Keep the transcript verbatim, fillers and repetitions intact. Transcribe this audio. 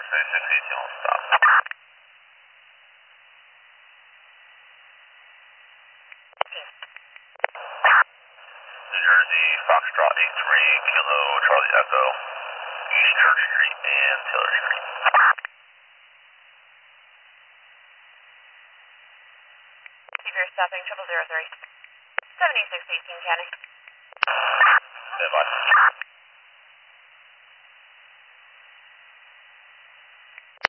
thirty-six eighteen will stop. New Jersey, Foxtrot eight three, Kilo, Charlie Echo, East Church Street and Taylor Street. If you're stopping, triple zero three. seventy-six eighteen, County. Stand by.